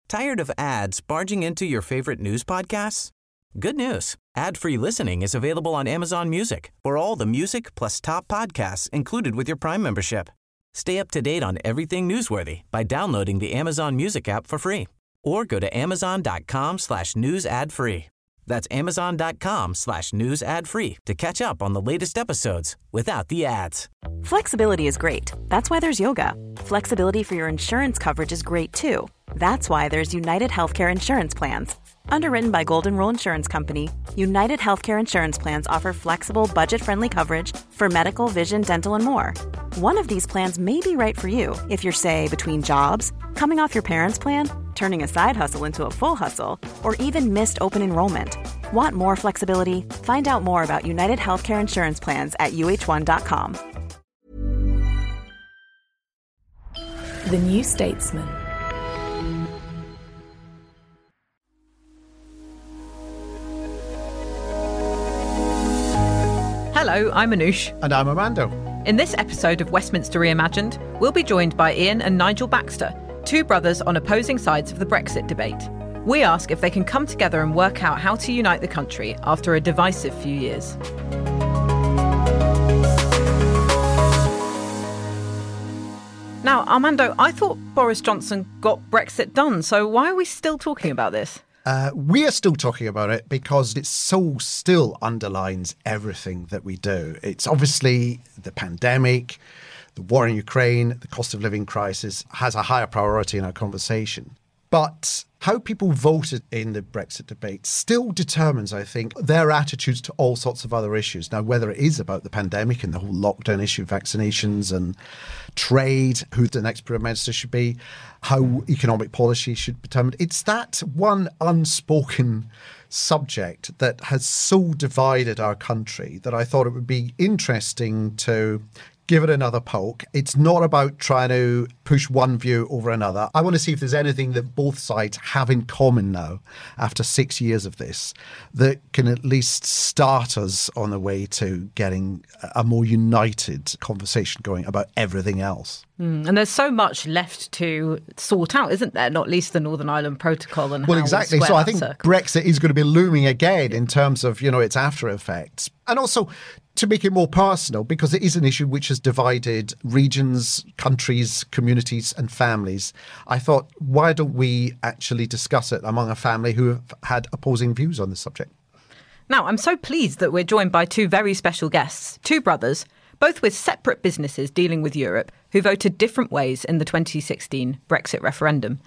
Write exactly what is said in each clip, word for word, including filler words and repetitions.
Tired of ads barging into your favorite news podcasts? Good news. Ad-free listening is available on Amazon Music for all the music plus top podcasts included with your Prime membership. Stay up to date on everything newsworthy by downloading the Amazon Music app for free or go to amazon.com slash news ad free. That's amazon.com slash news ad free to catch up on the latest episodes without the ads. Flexibility is great. That's why there's yoga. Flexibility for your insurance coverage is great too. That's why there's United Healthcare Insurance Plans. Underwritten by Golden Rule Insurance Company, United Healthcare Insurance Plans offer flexible, budget-friendly coverage for medical, vision, dental, and more. One of these plans may be right for you if you're, say, between jobs, coming off your parents' plan, turning a side hustle into a full hustle, or even missed open enrollment. Want more flexibility? Find out more about United Healthcare Insurance Plans at U H one dot com. The New Statesman. Hello, I'm Anoosh. And I'm Armando. In this episode of Westminster Reimagined, we'll be joined by Ian and Nigel Baxter, two brothers on opposing sides of the Brexit debate. We ask if they can come together and work out how to unite the country after a divisive few years. Now, Armando, I thought Boris Johnson got Brexit done, so why are we still talking about this? Uh, we are still talking about it because it so still underlines everything that we do. It's obviously the pandemic, the war in Ukraine, the cost of living crisis has a higher priority in our conversation. But how people voted in the Brexit debate still determines, I think, their attitudes to all sorts of other issues. Now, whether it is about the pandemic and the whole lockdown issue, vaccinations and trade, who the next Prime Minister should be, how economic policy should be determined, it's that one unspoken subject that has so divided our country that I thought it would be interesting to give it another poke. It's not about trying to push one view over another. I want to see if there's anything that both sides have in common now, after six years of this, that can at least start us on the way to getting a more united conversation going about everything else. Mm, and there's so much left to sort out, isn't there? Not least the Northern Ireland Protocol and well, how exactly. we So square I think that circle. Brexit is going to be looming again in terms of, you know, its after effects. And also to make it more personal, because it is an issue which has divided regions, countries, communities and families. I thought, why don't we actually discuss it among a family who have had opposing views on this subject? Now, I'm so pleased that we're joined by two very special guests, two brothers, both with separate businesses dealing with Europe, who voted different ways in the twenty sixteen Brexit referendum.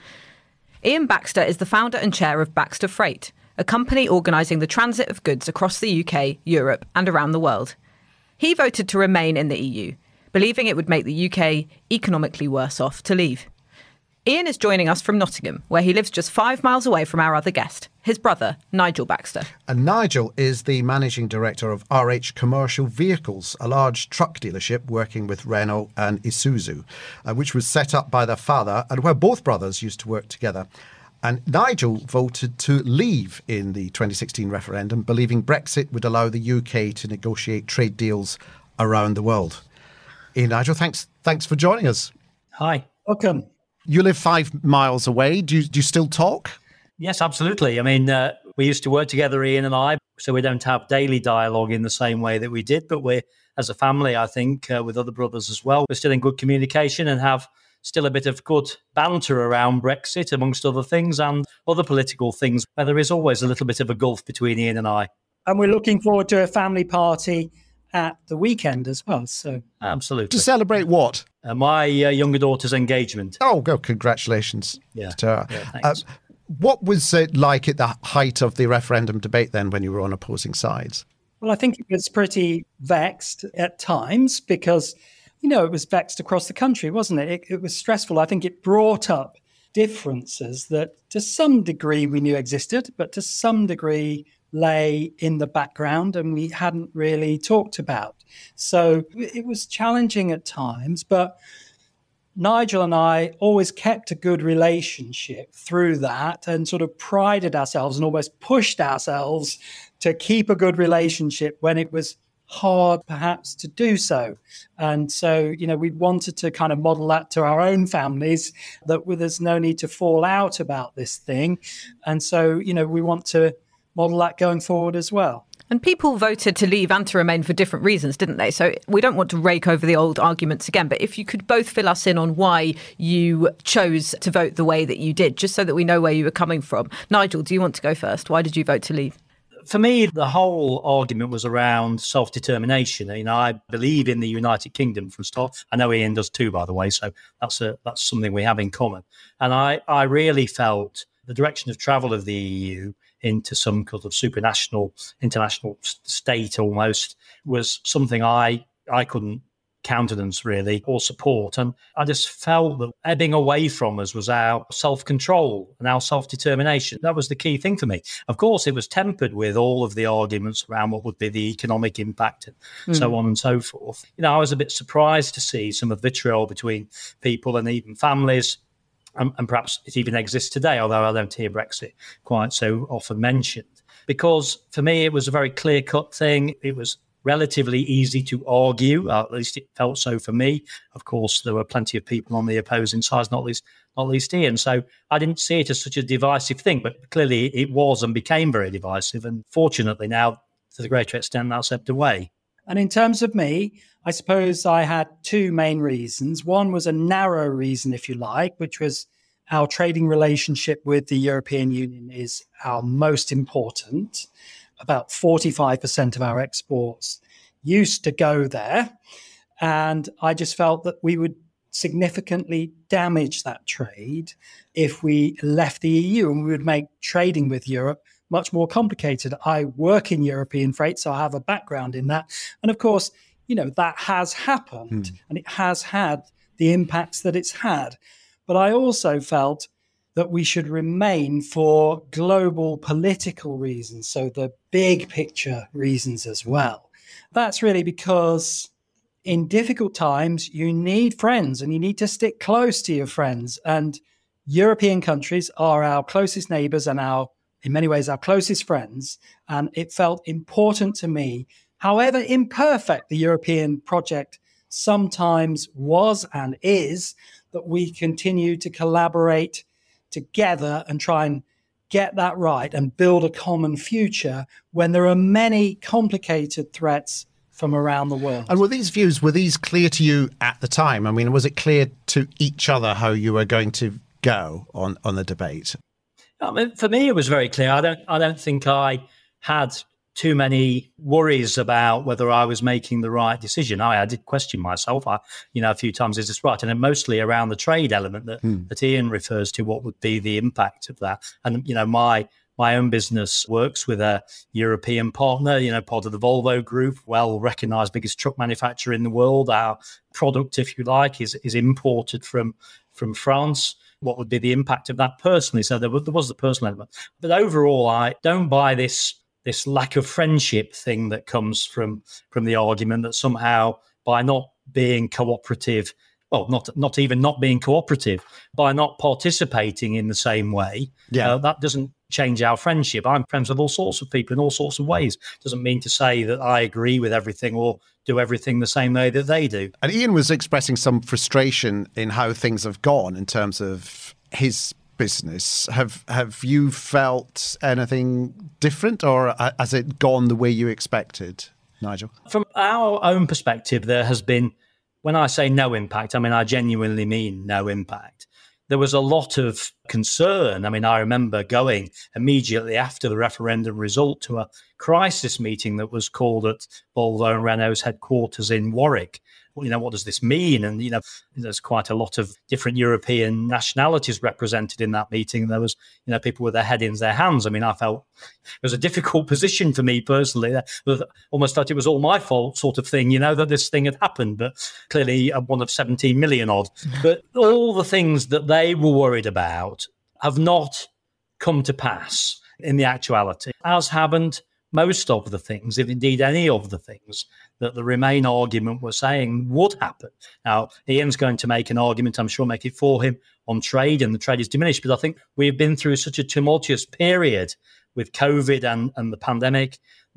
Ian Baxter is the founder and chair of Baxter Freight, a company organising the transit of goods across the U K, Europe and around the world. He voted to remain in the E U, believing it would make the U K economically worse off to leave. Ian is joining us from Nottingham, where he lives just five miles away from our other guest, his brother, Nigel Baxter. And Nigel is the managing director of R H Commercial Vehicles, a large truck dealership working with Renault and Isuzu, uh, which was set up by their father and where both brothers used to work together. And Nigel voted to leave in the twenty sixteen referendum, believing Brexit would allow the U K to negotiate trade deals around the world. Ian, Nigel, thanks, thanks for joining us. Hi. Welcome. You live five miles away. Do you, do you still talk? Yes, absolutely. I mean, uh, we used to work together, Ian and I, so we don't have daily dialogue in the same way that we did. But we're, as a family, I think, uh, with other brothers as well, we're still in good communication and have still a bit of good banter around Brexit, amongst other things, and other political things, where there is always a little bit of a gulf between Ian and I. And we're looking forward to a family party at the weekend as well. So absolutely. To celebrate what? Uh, my uh, younger daughter's engagement. Oh, go! Congratulations. Yeah. To her. yeah thanks. Uh, what was it like at the height of the referendum debate then, when you were on opposing sides? Well, I think it was pretty vexed at times because, you know, it was vexed across the country, wasn't it? It, it was stressful. I think it brought up differences that to some degree we knew existed, but to some degree lay in the background and we hadn't really talked about. So it was challenging at times, but Nigel and I always kept a good relationship through that and sort of prided ourselves and almost pushed ourselves to keep a good relationship when it was hard perhaps to do so. And so, you know, we wanted to kind of model that to our own families, that there's no need to fall out about this thing. And so, you know, we want to model that going forward as well. And people voted to leave and to remain for different reasons, didn't they? So we don't want to rake over the old arguments again, but if you could both fill us in on why you chose to vote the way that you did, just so that we know where you were coming from. Nigel, do you want to go first? Why did you vote to leave? For me, the whole argument was around self-determination. You know, I believe in the United Kingdom for a start. I know Ian does too, by the way, so that's a, that's something we have in common. And I, I really felt the direction of travel of the E U into some kind of supranational, international state almost was something I I couldn't countenance really or support. And I just felt that ebbing away from us was our self-control and our self-determination. That was the key thing for me. Of course, it was tempered with all of the arguments around what would be the economic impact and mm. so on and so forth. You know, I was a bit surprised to see some of the vitriol between people and even families. And, and perhaps it even exists today, although I don't hear Brexit quite so often mentioned. Because for me, it was a very clear-cut thing. It was relatively easy to argue, uh, at least it felt so for me. Of course, there were plenty of people on the opposing side, not least, not least Ian. So I didn't see it as such a divisive thing, but clearly it was and became very divisive. And fortunately now, to the greater extent, that's ebbed away. And in terms of me, I suppose I had two main reasons. One was a narrow reason, if you like, which was our trading relationship with the European Union is our most important. About forty-five percent of our exports used to go there. And I just felt that we would significantly damage that trade if we left the E U, and we would make trading with Europe much more complicated. I work in European freight, so I have a background in that. And of course, you know, that has happened mm. and it has had the impacts that it's had. But I also felt that we should remain for global political reasons, so the big picture reasons as well. That's really because in difficult times, you need friends and you need to stick close to your friends. And European countries are our closest neighbours and our in many ways, our closest friends. And it felt important to me, however imperfect the European project sometimes was and is, that we continue to collaborate together and try and get that right and build a common future when there are many complicated threats from around the world. And were these views, were these clear to you at the time? I mean, was it clear to each other how you were going to go on, on the debate? I mean, for me, it was very clear. I don't, I don't think I had too many worries about whether I was making the right decision. I, I did question myself, I, you know, a few times, is this right? And then mostly around the trade element that, hmm. that Ian refers to, what would be the impact of that? And, you know, my my own business works with a European partner, you know, part of the Volvo Group, well-recognised biggest truck manufacturer in the world. Our product, if you like, is is imported from from France. What would be the impact of that personally? So there was, there was the personal element. But overall, I don't buy this this lack of friendship thing that comes from from the argument that somehow by not being cooperative, well, not not even not being cooperative, by not participating in the same way, yeah. uh, that doesn't change our friendship. I'm friends with all sorts of people in all sorts of ways. Doesn't mean to say that I agree with everything or do everything the same way that they do. And Ian was expressing some frustration in how things have gone in terms of his business. Have have you felt anything different, or has it gone the way you expected, Nigel? From our own perspective, there has been, when I say no impact, I mean, I genuinely mean no impact. There was a lot of concern. I mean, I remember going immediately after the referendum result to a crisis meeting that was called at Volvo and Renault's headquarters in Warwick. Well, you know, what does this mean? And, you know, there's quite a lot of different European nationalities represented in that meeting. There was, you know, people with their head in their hands. I mean, I felt it was a difficult position for me personally. I almost thought it was all my fault sort of thing, you know, that this thing had happened. But clearly I'm one of seventeen million odd. But all the things that they were worried about have not come to pass in the actuality, as haven't most of the things, if indeed any of the things that the Remain argument were saying would happen. Now, Ian's going to make an argument, I'm sure, make it for him on trade, and the trade is diminished. But I think we've been through such a tumultuous period with COVID and, and the pandemic that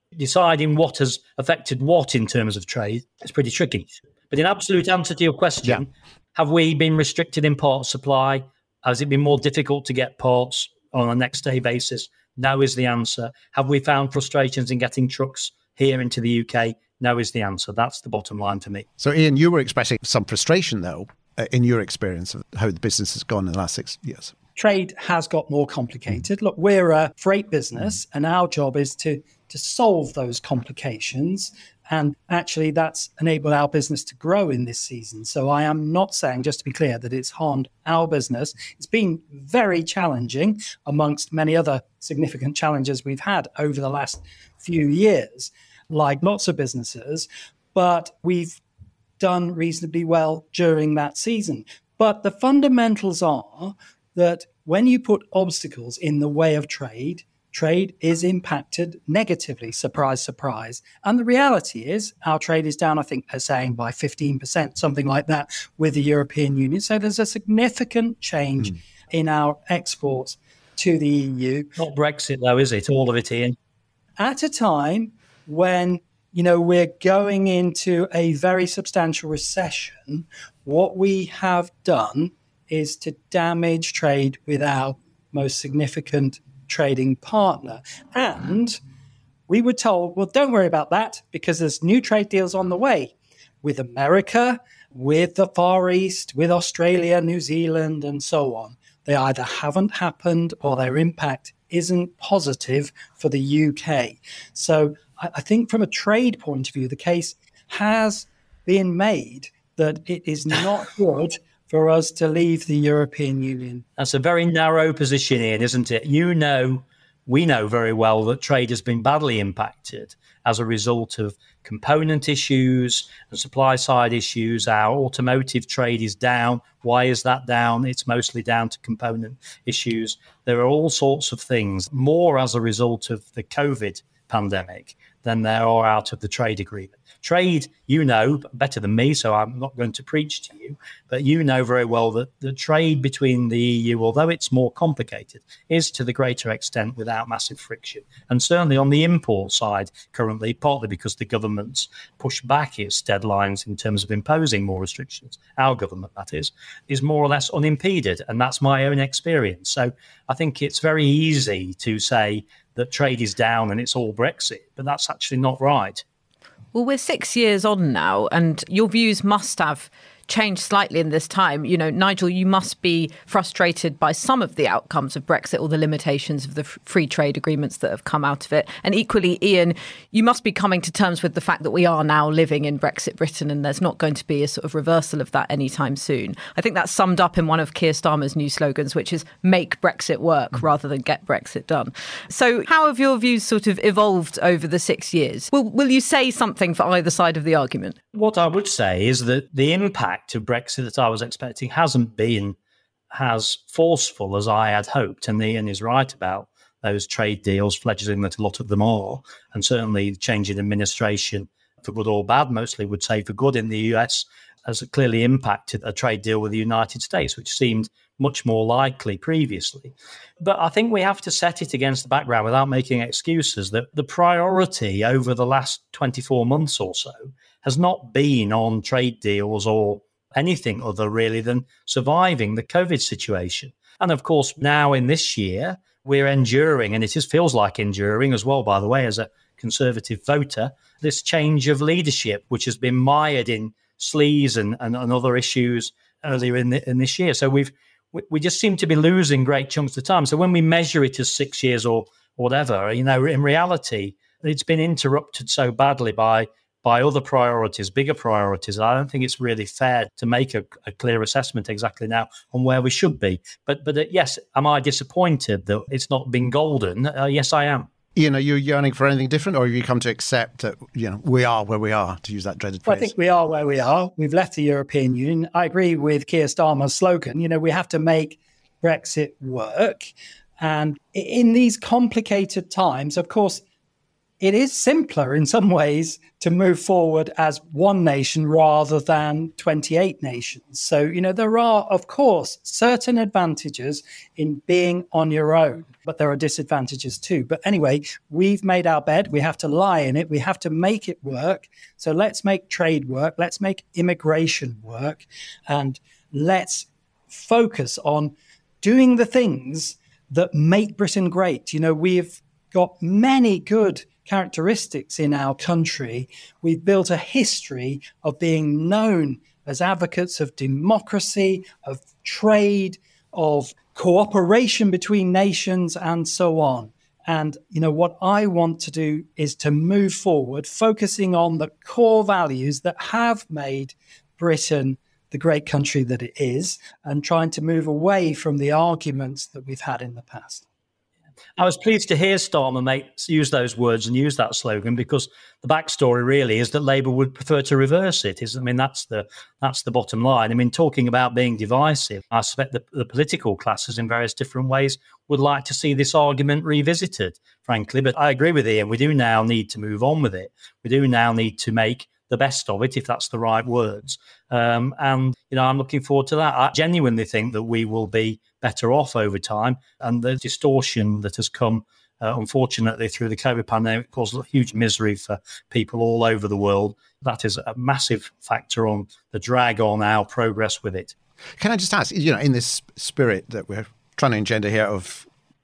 deciding what has affected what in terms of trade is pretty tricky. But in absolute answer to your question, yeah. have we been restricted in part supply? Has it been more difficult to get parts on a next day basis? No is the answer. Have we found frustrations in getting trucks here into the U K? No is the answer. That's the bottom line for me. So, Ian, you were expressing some frustration, though, in your experience of how the business has gone in the last six years. Trade has got more complicated. Look, we're a freight business, and our job is to, to solve those complications. And actually, that's enabled our business to grow in this season. So I am not saying, just to be clear, that it's harmed our business. It's been very challenging amongst many other significant challenges we've had over the last few years, like lots of businesses. But we've done reasonably well during that season. But the fundamentals are that when you put obstacles in the way of trade, trade is impacted negatively, surprise, surprise. And the reality is our trade is down, I think they're saying, by fifteen percent, something like that, with the European Union. So there's a significant change mm. in our exports to the E U. Not Brexit, though, is it? All of it, Ian. At a time when, you know, we're going into a very substantial recession, what we have done is to damage trade with our most significant trading partner. And we were told, well, don't worry about that because there's new trade deals on the way with America, with the Far East, with Australia, New Zealand, and so on. They either haven't happened or their impact isn't positive for the U K. So I, I think from a trade point of view, the case has been made that it is not good for us to leave the European Union. That's a very narrow position, Ian, isn't it? You know, we know very well that trade has been badly impacted as a result of component issues and supply side issues. Our automotive trade is down. Why is that down? It's mostly down to component issues. There are all sorts of things, more as a result of the COVID pandemic than there are out of the trade agreement. Trade, you know better than me, so I'm not going to preach to you, but you know very well that the trade between the E U, although it's more complicated, is to the greater extent without massive friction. And certainly on the import side currently, partly because the government's pushed back its deadlines in terms of imposing more restrictions, our government, that is, is more or less unimpeded. And that's my own experience. So I think it's very easy to say that trade is down and it's all Brexit, but that's actually not right. Well, we're six years on now, and your views must have changed slightly in this time. You know, Nigel, you must be frustrated by some of the outcomes of Brexit or the limitations of the f- free trade agreements that have come out of it. And equally, Ian, you must be coming to terms with the fact that we are now living in Brexit Britain and there's not going to be a sort of reversal of that anytime soon. I think that's summed up in one of Keir Starmer's new slogans, which is make Brexit work mm. rather than get Brexit done. So how have your views sort of evolved over the six years? Will, will you say something for either side of the argument? What I would say is that the impact of Brexit that I was expecting hasn't been as forceful as I had hoped. And Ian is right about those trade deals, fledgling that a lot of them are, and certainly change in administration, for good or bad, mostly would say for good in the U S, has clearly impacted a trade deal with the United States, which seemed much more likely previously. But I think we have to set it against the background, without making excuses, that the priority over the last twenty-four months or so has not been on trade deals or anything other really than surviving the COVID situation. And of course, now in this year, we're enduring, and it is, feels like enduring as well, by the way, as a Conservative voter, this change of leadership, which has been mired in sleaze and, and, and other issues earlier in, the, in this year. So we've we, we just seem to be losing great chunks of time. So when we measure it as six years or whatever, you know, in reality, it's been interrupted so badly by by other priorities, bigger priorities. I don't think it's really fair to make a, a clear assessment exactly now on where we should be. But but uh, yes, am I disappointed that it's not been golden? Uh, yes, I am. Ian, are you yearning for anything different, or have you come to accept that, you know, we are where we are, to use that dreaded phrase? Well, I think we are where we are. We've left the European Union. I agree with Keir Starmer's slogan. You know, we have to make Brexit work. And in these complicated times, of course, it is simpler in some ways to move forward as one nation rather than twenty-eight nations. So, you know, there are, of course, certain advantages in being on your own. but there are disadvantages too. But anyway, we've made our bed. We have to lie in it. We have to make it work. So let's make trade work. Let's make immigration work. And let's focus on doing the things that make Britain great. You know, we've got many good characteristics in our country. We've built a history of being known as advocates of democracy, of trade, of cooperation between nations, and so on. And, you know, what I want to do is to move forward, focusing on the core values that have made Britain the great country that it is, and trying to move away from the arguments that we've had in the past. I was pleased to hear Starmer make, use those words and use that slogan, because the backstory really is that Labour would prefer to reverse it. Is I mean, that's the that's the bottom line. I mean, talking about being divisive, I suspect the, the political classes in various different ways would like to see this argument revisited, frankly. But I agree with Ian. We do now need to move on with it. We do now need to make the best of it, if that's the right words. Um, and, you know, I'm looking forward to that. I genuinely think that we will be better off over time. And the distortion that has come, uh, unfortunately, through the COVID pandemic caused huge misery for people all over the world. That is a massive factor on the drag on our progress with it. Can I just ask, you know, in this spirit that we're trying to engender here of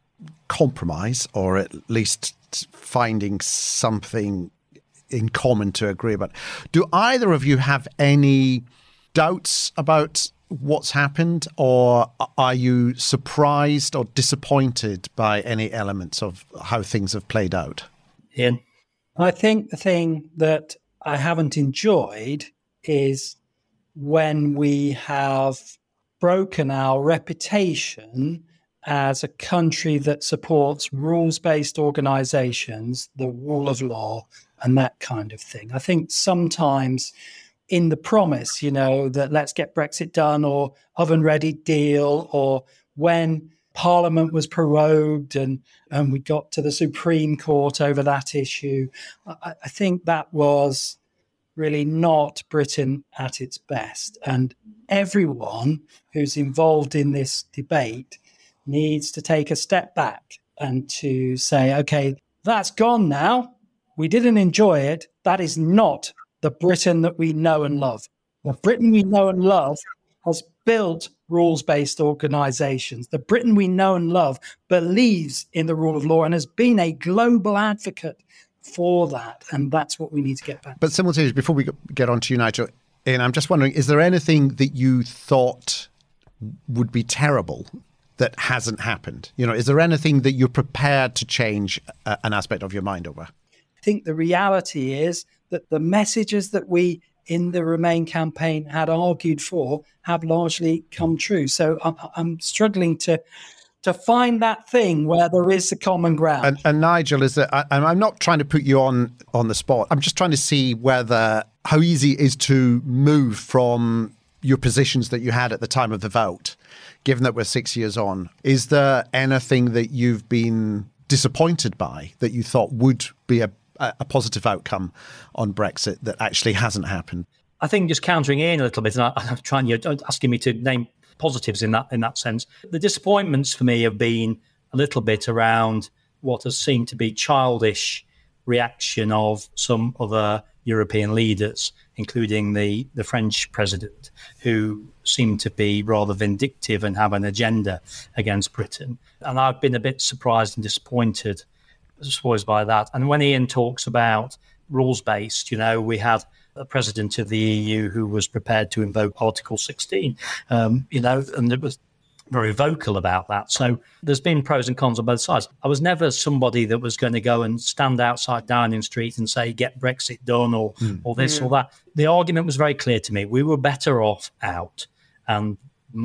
compromise, or at least finding something in common to agree about, do either of you have any doubts about what's happened, or are you surprised or disappointed by any elements of how things have played out? Ian? I think the thing that I haven't enjoyed is when we have broken our reputation as a country that supports rules-based organizations, the rule of law, and that kind of thing. I think sometimes in the promise, you know, that let's get Brexit done, or oven-ready deal, or when Parliament was prorogued and, and we got to the Supreme Court over that issue, I, I think that was really not Britain at its best. And everyone who's involved in this debate needs to take a step back and to say, okay, that's gone now. We didn't enjoy it. That is not the Britain that we know and love. The Britain we know and love has built rules-based organizations. The Britain we know and love believes in the rule of law and has been a global advocate for that. And that's what we need to get back. But simultaneously, before we get on to you, Nigel, Ian, I'm just wondering, is there anything that you thought would be terrible that hasn't happened? You know, is there anything that you're prepared to change uh, an aspect of your mind over? I think the reality is that the messages that we in the Remain campaign had argued for have largely come true. So I'm, I'm struggling to to find that thing where there is a common ground. And, and Nigel, is that, and I'm not trying to put you on on the spot. I'm just trying to see whether how easy it is to move from your positions that you had at the time of the vote, given that we're six years on. Is there anything that you've been disappointed by that you thought would be a a positive outcome on Brexit that actually hasn't happened? I think just countering Ian a little bit, and I, I'm trying, you're asking me to name positives in that in that sense. The disappointments for me have been a little bit around what has seemed to be childish reaction of some other European leaders, including the, the French president, who seem to be rather vindictive and have an agenda against Britain. And I've been a bit surprised and disappointed suppose by that. And when Ian talks about rules-based, you know, we had a president of the E U who was prepared to invoke Article sixteen, um, you know, and it was very vocal about that. So there's been pros and cons on both sides. I was never somebody that was going to go and stand outside Downing Street and say, get Brexit done, or, mm. or this yeah. or that. The argument was very clear to me. We were better off out. And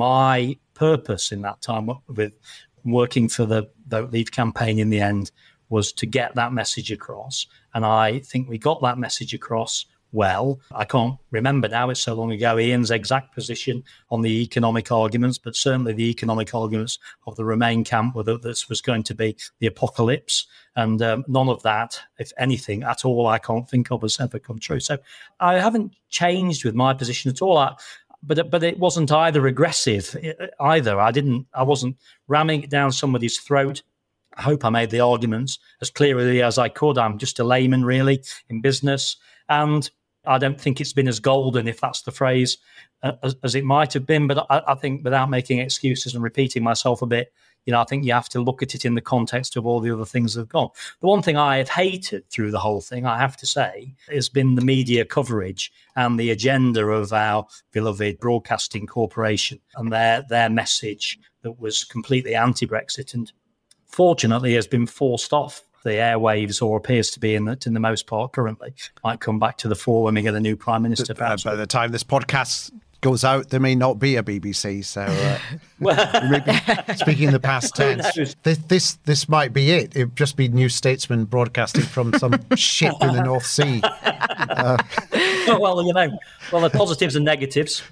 my purpose in that time with working for the Vote Leave campaign in the end was to get that message across. And I think we got that message across well. I can't remember now, it's so long ago, Ian's exact position on the economic arguments, but certainly the economic arguments of the Remain camp were that this was going to be the apocalypse. And um, none of that, if anything at all, I can't think of has ever come true. So I haven't changed with my position at all. I, But but it wasn't either aggressive either. I didn't. I wasn't ramming it down somebody's throat. I hope I made the arguments as clearly as I could. I'm just a layman, really, in business. And I don't think it's been as golden, if that's the phrase, uh, as, as it might have been. But I, I think without making excuses and repeating myself a bit, you know, I think you have to look at it in the context of all the other things that have gone. The one thing I have hated through the whole thing, I have to say, has been the media coverage and the agenda of our beloved Broadcasting Corporation and their their message that was completely anti-Brexit and fortunately has been forced off the airwaves, or appears to be in the, in the most part currently. Might come back to the fore when we get a new Prime Minister. Uh, by the time this podcast goes out, there may not be a B B C. So, uh, maybe, speaking in the past tense, this, this this might be it. It'd just be New Statesman broadcasting from some ship in the North Sea. Uh, oh, well, you know, well, the positives and negatives.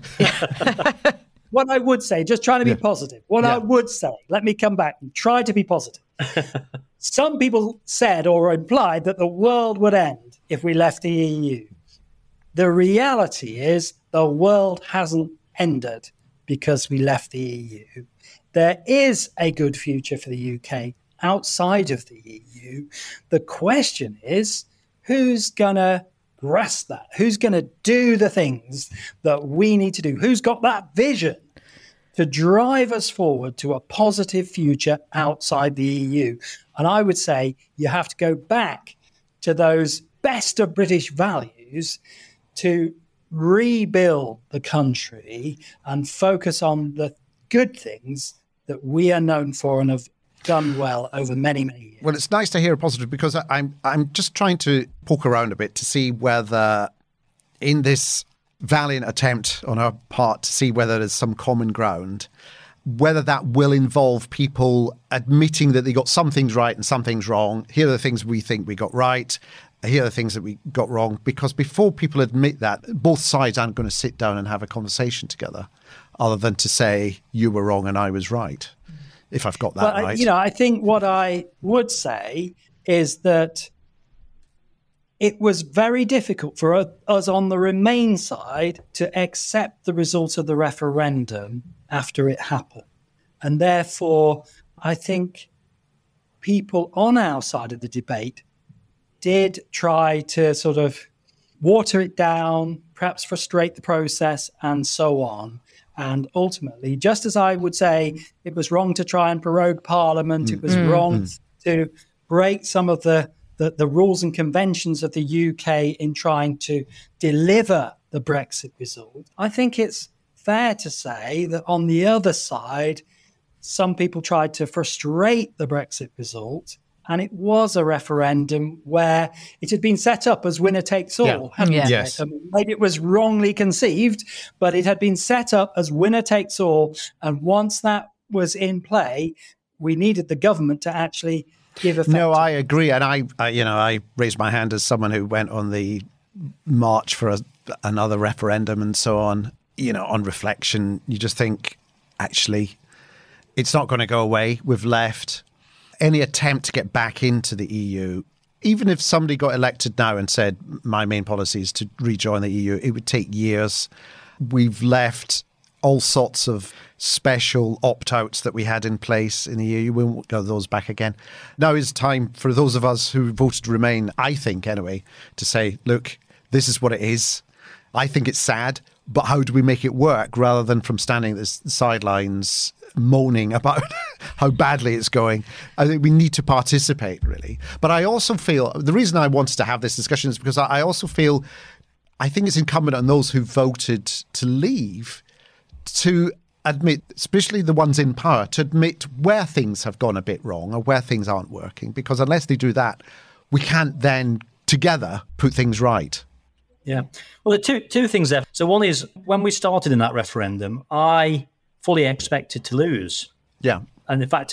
What I would say, just trying to be yeah. positive, what yeah. I would say, let me come back and try to be positive. Some people said or implied that the world would end if we left the E U. The reality is the world hasn't ended because we left the E U. There is a good future for the U K outside of the E U. The question is, who's going to grasp that? Who's going to do the things that we need to do? Who's got that vision to drive us forward to a positive future outside the E U? And I would say you have to go back to those best of British values to rebuild the country and focus on the good things that we are known for and have done well over many, many years. Well, it's nice to hear a positive, because I'm I'm just trying to poke around a bit to see whether in this valiant attempt on our part to see whether there's some common ground, whether that will involve people admitting that they got some things right and some things wrong. Here are the things we think we got right. Here are the things that we got wrong. Because before people admit that, both sides aren't going to sit down and have a conversation together, other than to say you were wrong and I was right, if I've got that well, right. You know, I think what I would say is that it was very difficult for us on the Remain side to accept the result of the referendum after it happened. And therefore, I think people on our side of the debate did try to sort of water it down, perhaps frustrate the process, and so on. And ultimately, just as I would say it was wrong to try and prorogue Parliament, mm. it was mm. wrong mm. to break some of the, the, the rules and conventions of the U K in trying to deliver the Brexit result, I think it's fair to say that on the other side, some people tried to frustrate the Brexit result. And it was a referendum where it had been set up as winner takes all. Yeah. Hadn't Yeah. it? Yes. I mean, maybe it was wrongly conceived, but it had been set up as winner takes all. And once that was in play, we needed the government to actually give effect. No, I agree. And I, I, you know, I raised my hand as someone who went on the march for a, another referendum and so on. You know, on reflection, you just think, actually, it's not going to go away. We've left. Any attempt to get back into the E U, even if somebody got elected now and said, my main policy is to rejoin the E U, it would take years. We've left all sorts of special opt-outs that we had in place in the E U. We won't go those back again. Now is time for those of us who voted to remain, I think anyway, to say, look, this is what it is. I think it's sad, but how do we make it work, rather than from standing at the sidelines moaning about how badly it's going? I think we need to participate, really. But I also feel, the reason I wanted to have this discussion is because I also feel, I think it's incumbent on those who voted to leave to admit, especially the ones in power, to admit where things have gone a bit wrong or where things aren't working. Because unless they do that, we can't then together put things right. Yeah. Well, there are two, two things there. So one is, when we started in that referendum, I fully expected to lose. Yeah. And in fact,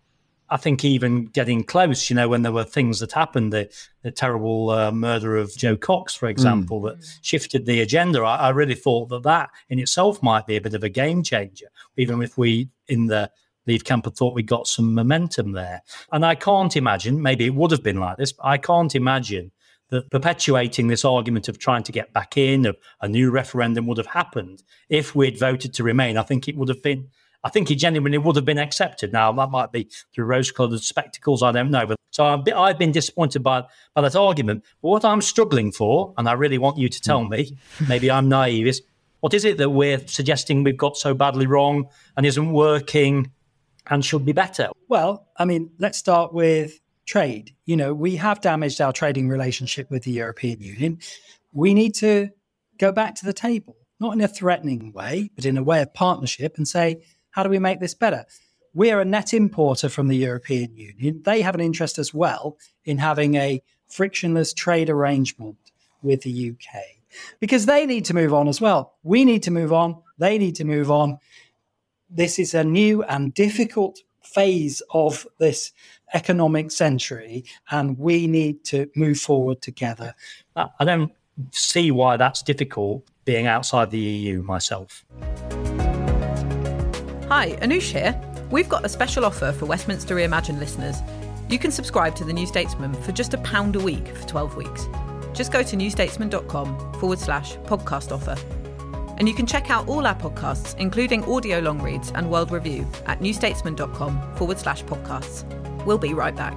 I think even getting close, you know, when there were things that happened, the, the terrible uh, murder of Joe Cox, for example, mm. that shifted the agenda, I, I really thought that that in itself might be a bit of a game changer, even if we in the Leave camp had thought we got some momentum there. And I can't imagine, maybe it would have been like this, but I can't imagine that perpetuating this argument of trying to get back in, of a new referendum would have happened if we'd voted to remain. I think it would have been I think it genuinely would have been accepted. Now, that might be through rose-coloured spectacles, I don't know. But so I've been, I've been disappointed by, by that argument. But what I'm struggling for, and I really want you to tell me, maybe I'm naive, is what is it that we're suggesting we've got so badly wrong and isn't working and should be better? Well, I mean, let's start with trade. You know, we have damaged our trading relationship with the European Union. We need to go back to the table, not in a threatening way, but in a way of partnership, and say, how do we make this better? We are a net importer from the European Union. They have an interest as well in having a frictionless trade arrangement with the U K because they need to move on as well. We need to move on. They need to move on. This is a new and difficult phase of this economic century, and we need to move forward together. I don't see why that's difficult being outside the E U myself. Hi, Anoush here. We've got a special offer for Westminster Reimagined listeners. You can subscribe to The New Statesman for just a pound a week for twelve weeks. Just go to newstatesman.com forward slash podcast offer. And you can check out all our podcasts, including audio long reads and world review, at newstatesman.com forward slash podcasts. We'll be right back.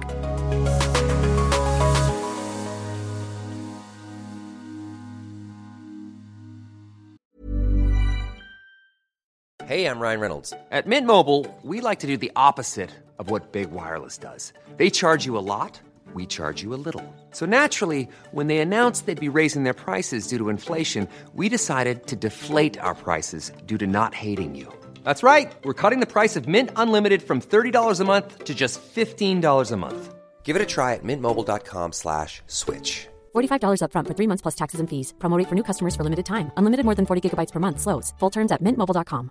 Hey, I'm Ryan Reynolds. At Mint Mobile, we like to do the opposite of what Big Wireless does. They charge you a lot, we charge you a little. So naturally, when they announced they'd be raising their prices due to inflation, we decided to deflate our prices due to not hating you. That's right. We're cutting the price of Mint Unlimited from thirty dollars a month to just fifteen dollars a month. Give it a try at mintmobile.com slash switch. forty-five dollars up front for three months plus taxes and fees. Promo rate for new customers for limited time. Unlimited more than forty gigabytes per month. Slows full terms at mint mobile dot com.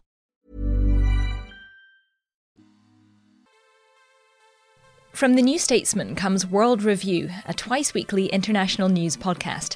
From The New Statesman comes World Review, a twice-weekly international news podcast.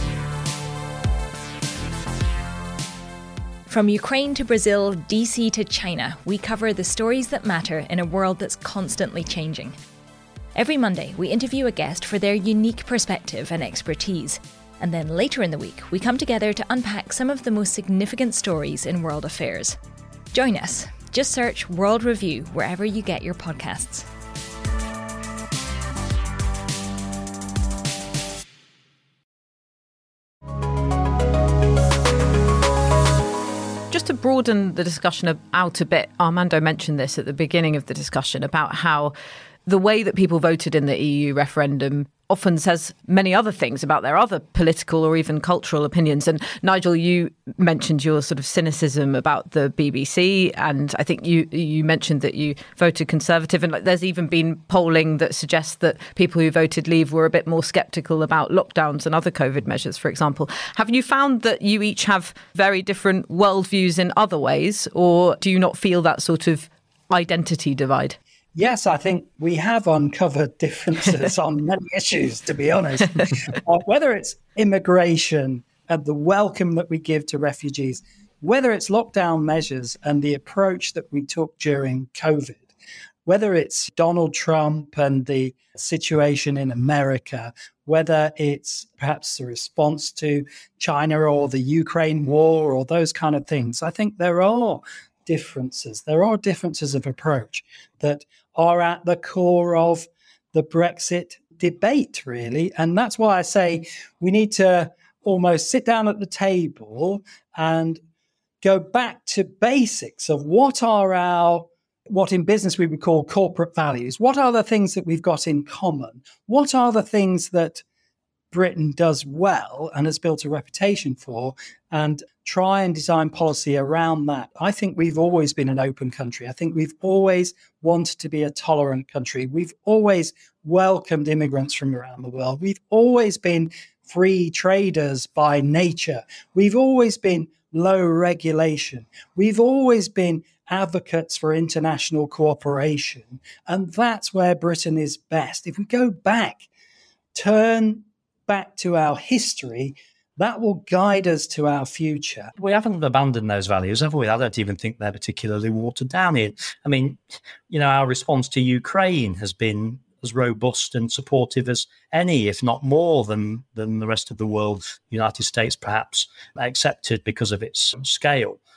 From Ukraine to Brazil, D C to China, we cover the stories that matter in a world that's constantly changing. Every Monday, we interview a guest for their unique perspective and expertise. And then later in the week, we come together to unpack some of the most significant stories in world affairs. Join us. Just search World Review wherever you get your podcasts. Just to broaden the discussion out a bit, Armando mentioned this at the beginning of the discussion about how the way that people voted in the E U referendum often says many other things about their other political or even cultural opinions. And Nigel, you mentioned your sort of cynicism about the B B C, and I think you you mentioned that you voted Conservative, and there's even been polling that suggests that people who voted Leave were a bit more sceptical about lockdowns and other COVID measures, for example. Have you found that you each have very different worldviews in other ways, or do you not feel that sort of identity divide? Yes, I think we have uncovered differences on many issues, to be honest. uh, whether it's immigration and the welcome that we give to refugees, whether it's lockdown measures and the approach that we took during COVID, whether it's Donald Trump and the situation in America, whether it's perhaps the response to China or the Ukraine war or those kind of things, I think there are differences. There are differences of approach that are at the core of the Brexit debate, really. And that's why I say we need to almost sit down at the table and go back to basics of what are our, what in business we would call corporate values. What are the things that we've got in common? What are the things that Britain does well and has built a reputation for, and try and design policy around that. I think we've always been an open country. I think we've always wanted to be a tolerant country. We've always welcomed immigrants from around the world. We've always been free traders by nature. We've always been low regulation. We've always been advocates for international cooperation. And that's where Britain is best. If we go back, turn back to our history, that will guide us to our future. We haven't abandoned those values, have we? I don't even think they're particularly watered down here. I mean, you know, our response to Ukraine has been as robust and supportive as any, if not more than, than the rest of the world. The United States perhaps accepted because of its scale.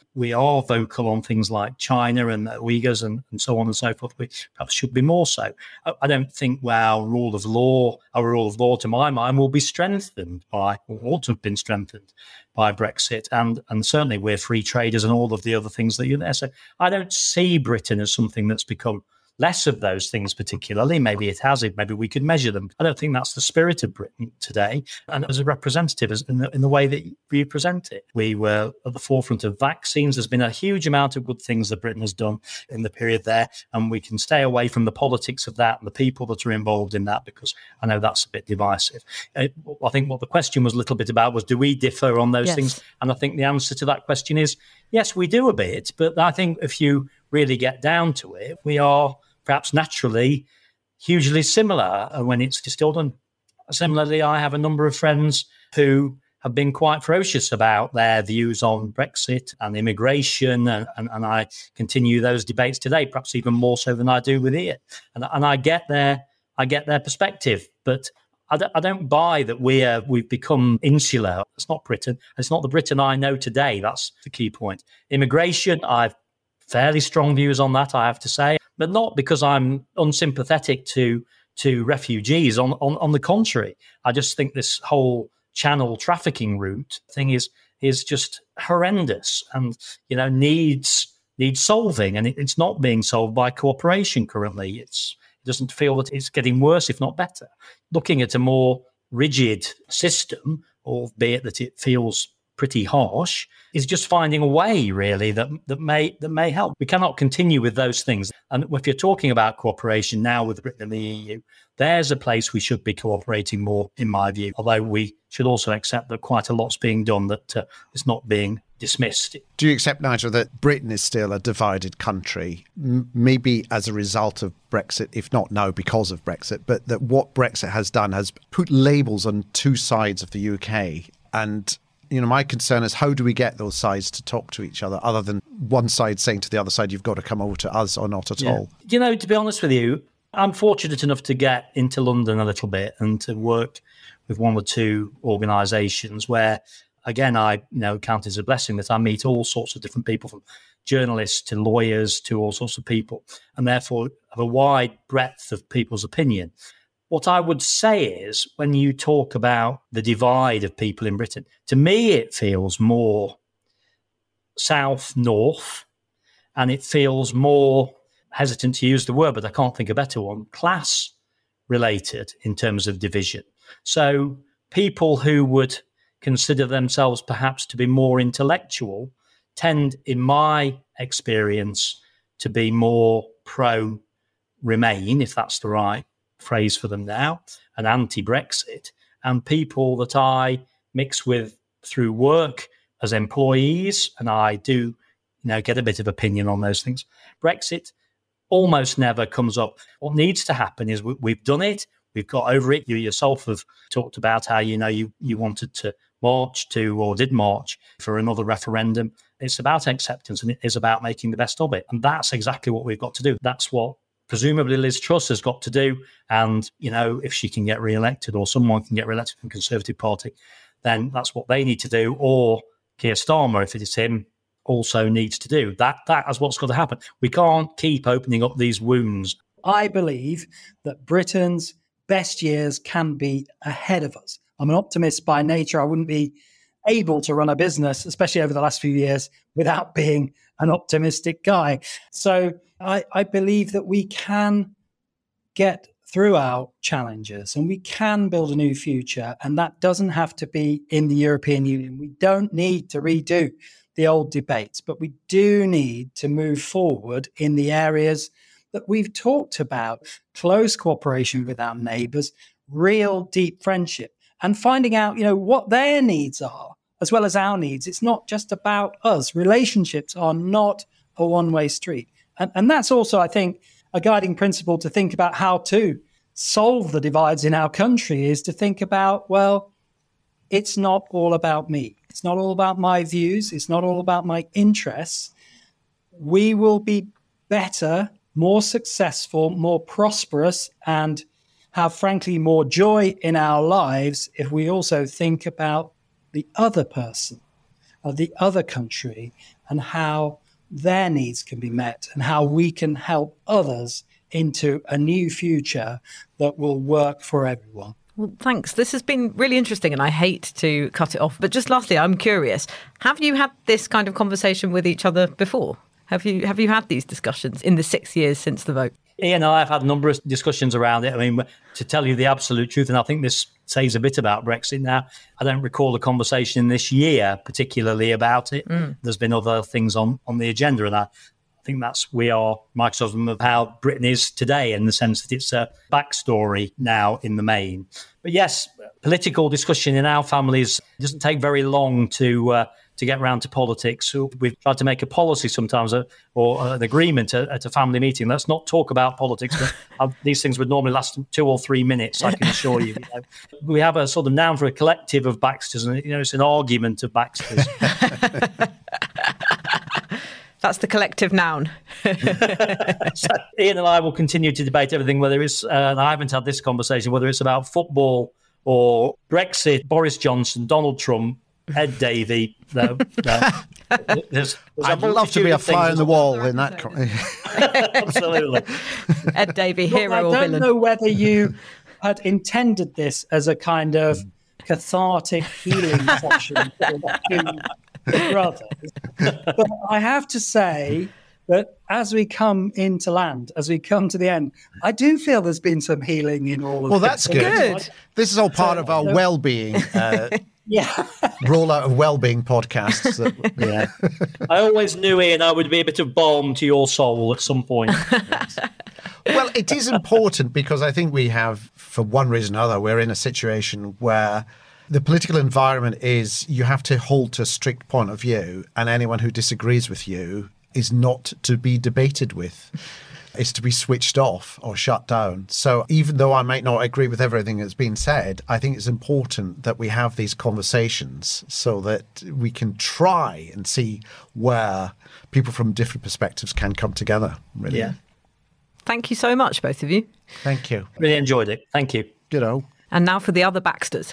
we are vocal on things like China and the Uyghurs and, and so on and so forth. We perhaps should be more so. I, I don't think well, our rule of law, our rule of law, to my mind, will be strengthened by, or ought to have been strengthened by Brexit. And, and certainly we're free traders and all of the other things that you're there. So I don't see Britain as something that's become less of those things particularly. Maybe it has it. Maybe we could measure them. I don't think that's the spirit of Britain today. And as a representative, as in, the, in the way that we present it, we were at the forefront of vaccines. There's been a huge amount of good things that Britain has done in the period there. And we can stay away from the politics of that and the people that are involved in that, because I know that's a bit divisive. I think what the question was a little bit about was, do we differ on those yes. things? And I think the answer to that question is, yes, we do a bit. But I think if you really get down to it, we are perhaps naturally hugely similar when it's distilled. And similarly, I have a number of friends who have been quite ferocious about their views on Brexit and immigration, and, and, and I continue those debates today, perhaps even more so than I do with Ian. And, and I get their, I get their perspective, but I don't, I don't buy that we're, we've become insular. It's not Britain. It's not the Britain I know today. That's the key point. Immigration, I've fairly strong views on that, I have to say, but not because I'm unsympathetic to to refugees. On, on on the contrary, I just think this whole channel trafficking route thing is is just horrendous, and you know needs needs solving, and it, it's not being solved by cooperation currently. It's it doesn't feel that it's getting worse, if not better. Looking at a more rigid system, albeit that it feels pretty harsh, is just finding a way really that that may that may help. We cannot continue with those things. And if you're talking about cooperation now with Britain and the E U, there's a place we should be cooperating more, in my view. Although we should also accept that quite a lot's being done that uh, is not being dismissed. Do you accept, Nigel, that Britain is still a divided country, m- maybe as a result of Brexit, if not now because of Brexit, but that what Brexit has done has put labels on two sides of the U K? And you know, my concern is, how do we get those sides to talk to each other, other than one side saying to the other side, you've got to come over to us or not at yeah. all? You know, to be honest with you, I'm fortunate enough to get into London a little bit and to work with one or two organisations where, again, I you know count as a blessing that I meet all sorts of different people, from journalists to lawyers to all sorts of people, and therefore have a wide breadth of people's opinion. What I would say is, when you talk about the divide of people in Britain, to me it feels more south-north, and it feels more, hesitant to use the word, but I can't think of a better one, class-related in terms of division. So people who would consider themselves perhaps to be more intellectual tend, in my experience, to be more pro-Remain, if that's the right phrase for them now, and anti-Brexit, and people that I mix with through work as employees, and I do, you know, get a bit of opinion on those things. Brexit almost never comes up. What needs to happen is we, we've done it, we've got over it. You yourself have talked about how, you know, you, you wanted to march to, or did march for another referendum. It's about acceptance, and it is about making the best of it. And that's exactly what we've got to do. That's what presumably Liz Truss has got to do. And, you know, if she can get re-elected, or someone can get re-elected from the Conservative Party, then that's what they need to do. Or Keir Starmer, if it is him, also needs to do. That that is what's got to happen. We can't keep opening up these wounds. I believe that Britain's best years can be ahead of us. I'm an optimist by nature. I wouldn't be able to run a business, especially over the last few years, without being an optimistic guy. So I, I believe that we can get through our challenges and we can build a new future. And that doesn't have to be in the European Union. We don't need to redo the old debates, but we do need to move forward in the areas that we've talked about: close cooperation with our neighbours, real deep friendship, and finding out, you know, what their needs are as well as our needs. It's not just about us. Relationships are not a one-way street. And, and that's also, I think, a guiding principle to think about how to solve the divides in our country, is to think about, well, it's not all about me. It's not all about my views. It's not all about my interests. We will be better, more successful, more prosperous, and have, frankly, more joy in our lives if we also think about the other person. of the other country and how their needs can be met and how we can help others into a new future that will work for everyone. Well, thanks. This has been really interesting and I hate to cut it off. But just lastly, I'm curious, have you had this kind of conversation with each other before? Have you have you had these discussions in the six years since the vote? Ian and I have had a number of discussions around it. I mean, to tell you the absolute truth, and I think this says a bit about Brexit now, I don't recall a conversation this year particularly about it. Mm. There's been other things on, on the agenda, and I think that's we are microcosm of how Britain is today in the sense that it's a backstory now in the main. But yes, political discussion in our families doesn't take very long to uh, to get around to politics. So we've tried to make a policy sometimes uh, or uh, an agreement at, at a family meeting. Let's not talk about politics. But uh, these things would normally last two or three minutes, I can assure you. You know. We have a sort of noun for a collective of Baxters, and you know, it's an argument of Baxters. That's the collective noun. So Ian and I will continue to debate everything, whether it's, uh, and I haven't had this conversation, whether it's about football or Brexit, Boris Johnson, Donald Trump, Ed Davey. No, no. There's, there's I'd love to be a fly on the wall in that. Co- Absolutely. Ed Davey, hero Look, or I don't villain? know whether you had intended this as a kind of cathartic healing session for the two brothers. But I have to say that as we come into land, as we come to the end, I do feel there's been some healing in all of well, this. that's good. Good. This is all part So, of our no- well-being, uh, Yeah. rollout of well-being podcasts. That, Yeah. I always knew, Ian, I would be a bit of balm to your soul at some point. well, it is important because I think we have, for one reason or another, we're in a situation where the political environment is you have to hold to a strict point of view, and anyone who disagrees with you is not to be debated with. It's to be switched off or shut down. So even though I might not agree with everything that's been said, I think it's important that we have these conversations so that we can try and see where people from different perspectives can come together. Really. Yeah. Thank you so much, both of you. Thank you. Really enjoyed it. Thank you. You know. And now for the other Baxters.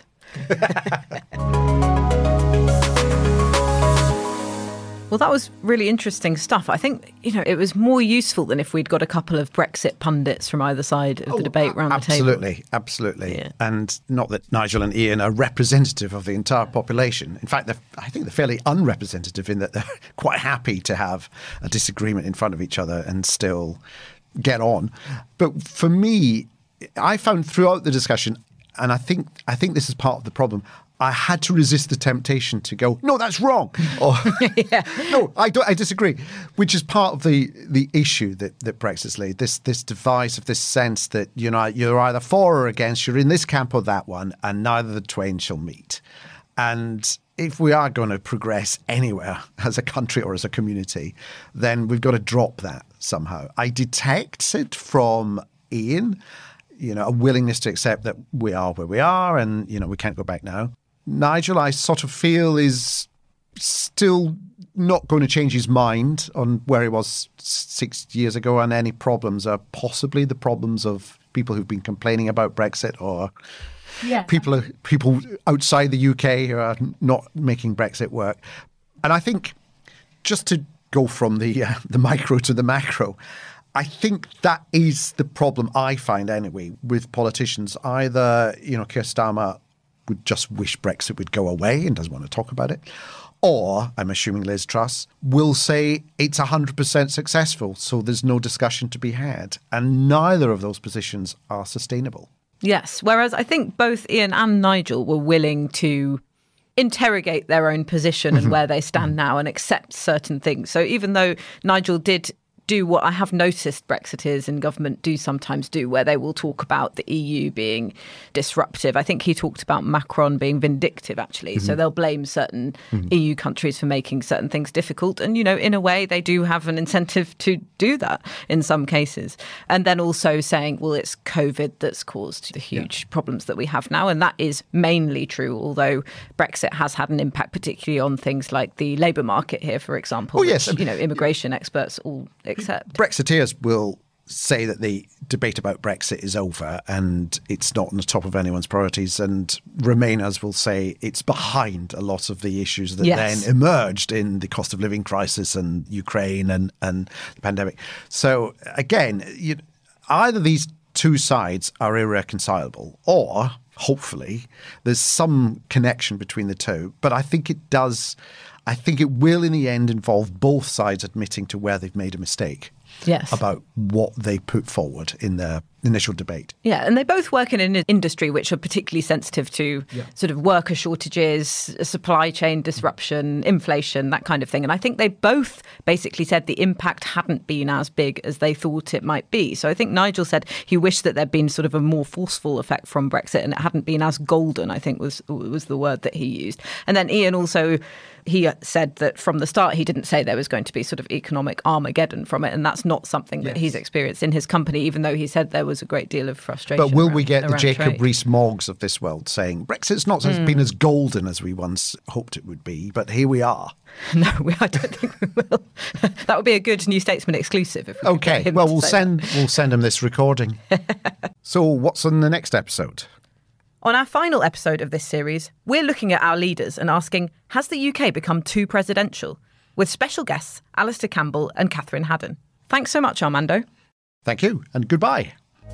Well, that was really interesting stuff. I think, you know, it was more useful than if we'd got a couple of Brexit pundits from either side of Oh, the debate round the table. Absolutely, absolutely. Yeah. And not that Nigel and Ian are representative of the entire population. In fact, they're, I think they're fairly unrepresentative in that they're quite happy to have a disagreement in front of each other and still get on. But for me, I found throughout the discussion, and I think I think this is part of the problem, I had to resist the temptation to go, no, that's wrong. Or, Yeah. no, I don't. I disagree. Which is part of the the issue that, that Brexit's laid. This this device of this sense that you know you're either for or against. You're in this camp or that one, and neither the twain shall meet. And if we are going to progress anywhere as a country or as a community, then we've got to drop that somehow. I detect it from Ian, you know, a willingness to accept that we are where we are, and you know we can't go back now. Nigel, I sort of feel, is still not going to change his mind on where he was six years ago, and any problems are possibly the problems of people who've been complaining about Brexit or Yeah. people people outside the U K who are not making Brexit work. And I think just to go from the uh, the micro to the macro, I think that is the problem I find anyway with politicians. Either, you know, Keir Starmer would just wish Brexit would go away and doesn't want to talk about it. Or, I'm assuming Liz Truss, will say it's one hundred percent successful, so there's no discussion to be had. And neither of those positions are sustainable. Yes, whereas I think both Ian and Nigel were willing to interrogate their own position and where they stand now and accept certain things. So even though Nigel did do what I have noticed Brexiteers in government do sometimes do, where they will talk about the E U being disruptive. I think he talked about Macron being vindictive, actually. Mm-hmm. So they'll blame certain mm-hmm. E U countries for making certain things difficult. And, you know, in a way, they do have an incentive to do that in some cases. And then also saying, well, it's COVID that's caused the huge yeah. problems that we have now. And that is mainly true, although Brexit has had an impact, particularly on things like the labour market here, for example. Oh, yes. Which, you know, immigration experts all accept. Brexiteers will say that the debate about Brexit is over and it's not on the top of anyone's priorities. And Remainers will say it's behind a lot of the issues that Yes. then emerged in the cost of living crisis and Ukraine and, and the pandemic. So again, you, either these two sides are irreconcilable or hopefully there's some connection between the two. But I think it does, I think it will in the end involve both sides admitting to where they've made a mistake. Yes. About what they put forward in their initial debate. Yeah, and they both work in an industry which are particularly sensitive to Yeah. sort of worker shortages, supply chain disruption, inflation, that kind of thing. And I think they both basically said the impact hadn't been as big as they thought it might be. So I think Nigel said he wished that there'd been sort of a more forceful effect from Brexit and it hadn't been as golden, I think was was the word that he used. And then Ian also, he said that from the start, he didn't say there was going to be sort of economic Armageddon from it. And that's not something that Yes. he's experienced in his company, even though he said there was a great deal of frustration. But will we around- get the around Jacob trade. Rees-Moggs of this world saying Brexit's not Mm. been as golden as we once hoped it would be, but here we are? No, we, I don't think we will. That would be a good New Statesman exclusive. If we could get Okay, him well to we'll say send we'll send him this recording. So what's on the next episode? On our final episode of this series, we're looking at our leaders and asking, has the U K become too presidential? With special guests Alistair Campbell and Catherine Haddon. Thanks so much, Armando. Thank you, and goodbye.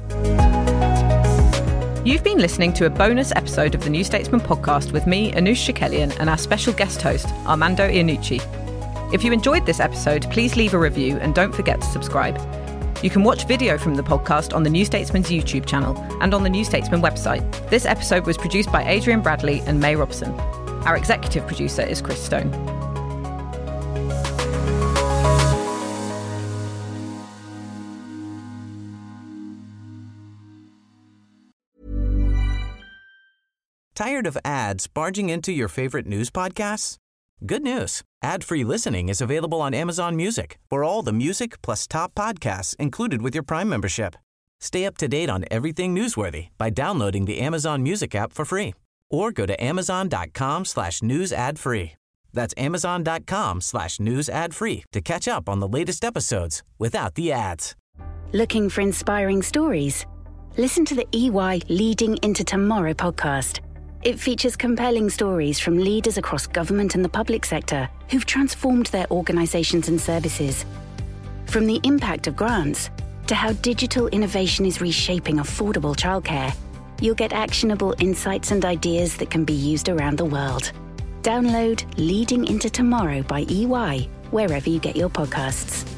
You've been listening to a bonus episode of the New Statesman podcast with me, Anoush Shakelian, and our special guest host, Armando Iannucci. If you enjoyed this episode, please leave a review and don't forget to subscribe. You can watch video from the podcast on the New Statesman's YouTube channel and on the New Statesman website. This episode was produced by Adrian Bradley and May Robson. Our executive producer is Chris Stone. Tired of ads barging into your favorite news podcasts? Good news. Ad-free listening is available on Amazon Music for all the music plus top podcasts included with your Prime membership. Stay up to date on everything newsworthy by downloading the Amazon Music app for free or go to amazon.com slash news ad free. That's amazon.com slash news ad free to catch up on the latest episodes without the ads. Looking for inspiring stories? Listen to the E Y Leading into Tomorrow podcast. It features compelling stories from leaders across government and the public sector who've transformed their organisations and services. From the impact of grants to how digital innovation is reshaping affordable childcare, you'll get actionable insights and ideas that can be used around the world. Download Leading into Tomorrow by E Y wherever you get your podcasts.